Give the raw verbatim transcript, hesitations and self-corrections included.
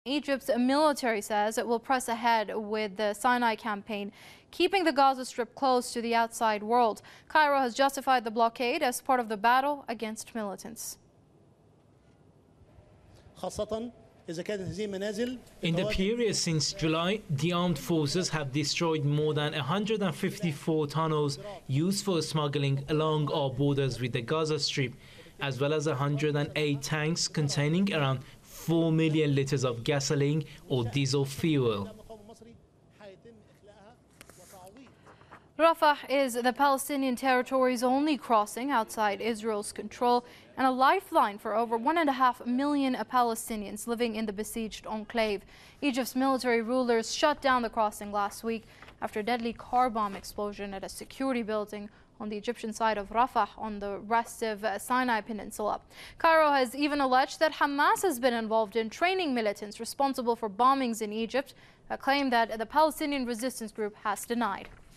Egypt's military says it will press ahead with the Sinai campaign, keeping the Gaza Strip close to the outside world. Cairo has justified the blockade as part of the battle against militants. In the period since July, the armed forces have destroyed more than one hundred fifty-four tunnels used for smuggling along our borders with the Gaza Strip, as well as one hundred eight tanks containing around four million litres of gasoline or diesel fuel. Rafah is the Palestinian territory's only crossing outside Israel's control and a lifeline for over one and a half million Palestinians living in the besieged enclave. Egypt's military rulers shut down the crossing last week after a deadly car bomb explosion at a security building on the Egyptian side of Rafah on the restive Sinai Peninsula. Cairo has even alleged that Hamas has been involved in training militants responsible for bombings in Egypt, a claim that the Palestinian resistance group has denied.